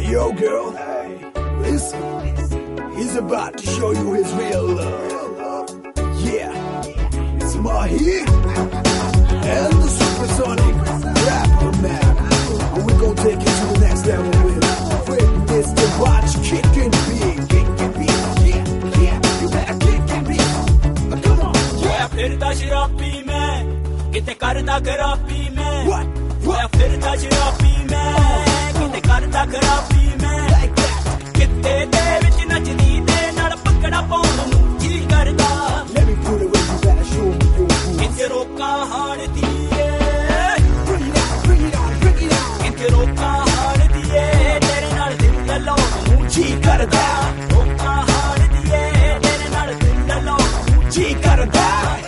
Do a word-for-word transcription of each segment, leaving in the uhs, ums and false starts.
Yo, girl, listen, he's about to show you his real love. Yeah, it's Mahi and the Supersonic Rapper Man. And we gon' take it to the next level with Mister Watch Kickin' Beat. Kickin' Beat, yeah, yeah, you better Kickin' Beat. Uh, come on, yeah. Firda shirabi mein, kite karda karabi mein. What? What? Firda shirabi mein, kite karda karabi mein. Like that. Kitte de vich nachdi de naal pakda paun nu ji karda. Let me put it where you better show me your moves. Kite roka haan diye. Bring it out, bring it out, bring it out. Kite roka haan diye, tere naal dil law nu ji karda. Roka haan diye, tere naal dil law nu ji karda.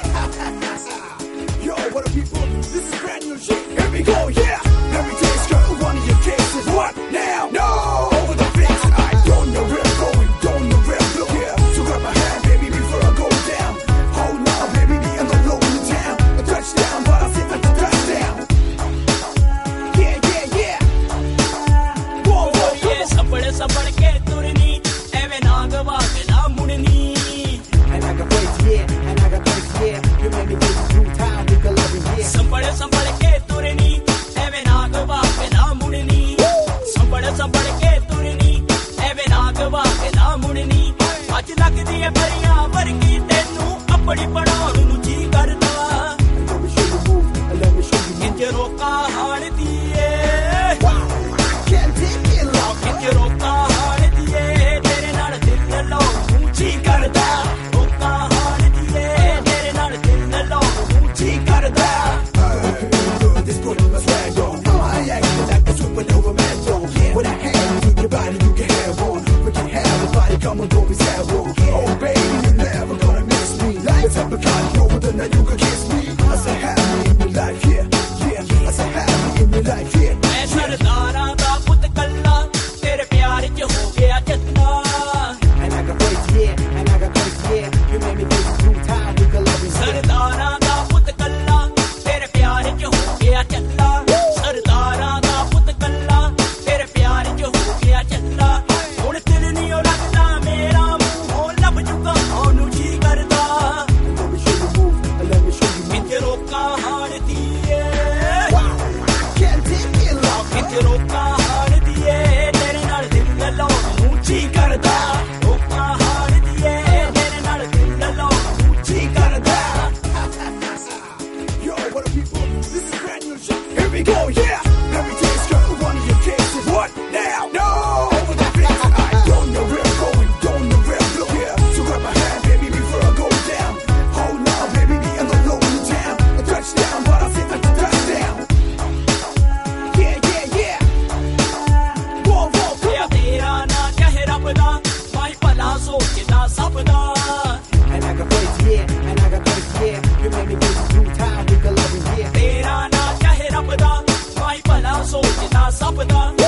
Yo, what up, people? This is brand new shit. Here we go, yeah. Let me taste girl, one of your cases. What now? No, over the fix. I don't know where I'm going, don't know where I'm looking. Yeah. So grab my hand, baby, before I go down. Hold on, baby, me and the low in the town. A touchdown, but I say that's a touchdown. Yeah, yeah, yeah. Whoa, whoa, Ye sabad sabad ke turni, eve naagwa ke na mudni. And I got ways, yeah, and I got ways, yeah. You made me wait through time, we can love it, yeah. Sabad sabad ke turni, eve naagwa ke na mudni. Sabad sabad ke turni, eve naagwa ke na mudni. Aaj lagdi hai bariya vargi tenu apni padaun nu ji karda. Let me show you move, let me show you move. Kite roka haan diye. Wow, I can't take it long. Kite roka haan diye, tere naal dil law nu ji karda. Roka haan diye, tere naal dil law nu ji karda. This put my swag on. I act like a supernova man zone. With a hand to your body, you can have on. We can have a body, come on, don't be sad. Oh, baby, you're never gonna miss me. Like a type of guy, you know, then you can kiss me. I say happy in your life, yeah, yeah. I say happy in your life, yeah. मैं सरदारां दा पुत कल्ला तेरे प्यार च हो गया जतना. And I got ways, yeah, and I got ways, yeah. You made me wait through time, we can love it, yeah. सरदारां दा पुत कल्ला तेरे प्यार च हो गया चल्ला. सरदारां दा पुत कल्ला तेरे प्यार च हो गया चल्ला. हुण दिल नी ओ लगदा मेरा मूंहों लब चुका ओनू जी करदा. Let me show you move, let me show you move. किते रोका हाण दिए. Wow, I can't take it long. किते रोका हाण दिए, तेरे नाल दिल लाउण नू जी करदा. रोका हाण दिए, तेरे नाल दिल लाउण नू जी करदा. Yo, what up, people? This is brand new shit. Here we go, yeah. Let me taste girl, one of your cases. What now? No, over the fix. I don't know where I'm going, don't know where I'm looking. Yeah. So grab my hand, baby, before I go down. Hold on, baby, me and the low in the town. A touchdown, but I say that's a touchdown. Yeah, yeah, yeah. Whoa, whoa, come या on. तेरा ना कहे रब दा, माई भला सोचदा सब दा. And I got ways, yeah, and I got ways, yeah. You made me wait through time, we can love it, yeah. तेरा ना कहे रब दा, माई भला सोचदा सब दा.